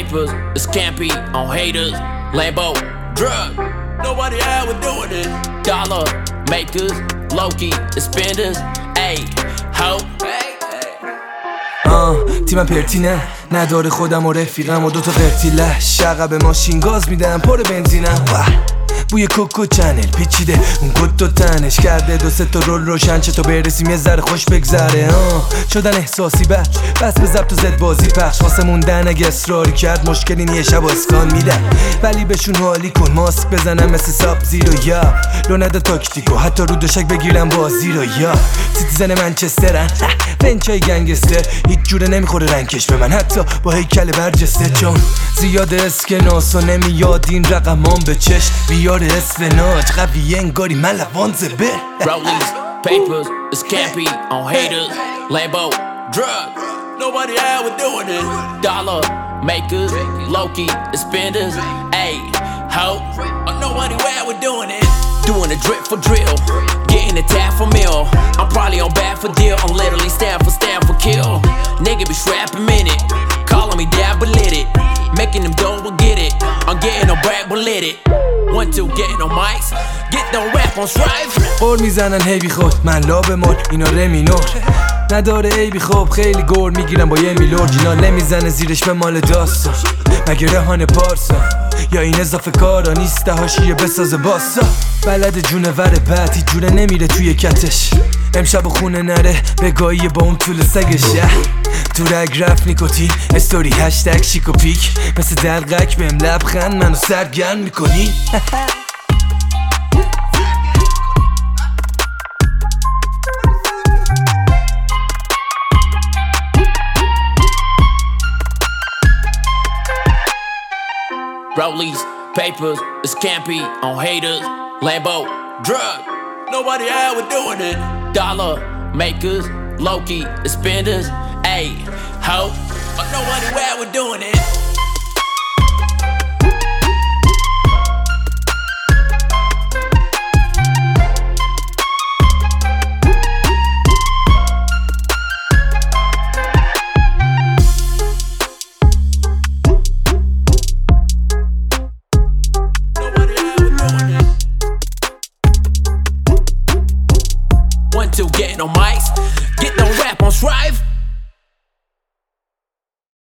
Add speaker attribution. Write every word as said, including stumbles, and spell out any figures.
Speaker 1: papers, it's campy on haters. Lambo, drug, nobody out with doing it. Dollar makers, Loki, the spenders. Ayy, ho.
Speaker 2: آه تیمم پرتینه نداره خودم و رفیقم و دوتا قرتیله شقب ماشین گاز میدم پر بنزینم بوی کوکو چنل پیچیده اون گد دو تنش کرده دو سه تا رول روشن چطور برسیم یه ذره خوش بگذره آه شدن احساسی بچ بس به ضبط و زد بازی پخش واسه موندن اگه اصراری کرد مشکلی نیه شب و اسکان میدن ولی بهشون حالی کن ماسک بزنم مثل ساب زیرو یا لو نده تاکتیکو حتی رو دوشک بگیرم بازی رو یا سیتیزن منچسترن بنچای گنگستر هیچ جوره نمیخوره رنگش به من حتی با هیکل برجسته چون زیاد اسکناس و نمیاد این رقمان به چشم بیار اسفناج قویه انگاری من لوانزه به
Speaker 1: Rollies, papers, it's campy on haters. Lambo, drug, nobody out with doing it. Dollar makers, Loki, the spenders. Ayy, ho, nobody out with doing it. Doing a drip for drill, getting a tap for meal. I'm probably on bad for deal, I'm literally stand for stand for kill. Nigga be strapping minute, calling me dad but lit it. Making them double get it, I'm getting no brag but lit it. One two getting no mics, get no rap on strife.
Speaker 2: قول میزنن هی بی خود من لاب مول اینا رمینور نداره ای بی خوب خیلی گور میگیرم با یه میلور جینا نمیزنه زیرش به مال داستان مگه رهان پارسا یا این اضافه کارا نیسته هاشیه بسازه باسا بلد جونور بد هیچ جوره نمیره توی کتش امشب و خونه نره بگاهی با اون طول سگ شهر تو رگ رفت نیکوتین استوری هشتگ شیک و پیک مثل دلقک بهم لبخند منو سرگرم میکنی
Speaker 1: Rollies, papers, it's campy on haters. Lambo, drug, nobody out with doing it. Dollar makers, Loki, the spenders. Ayy, ho, nobody out with doing it.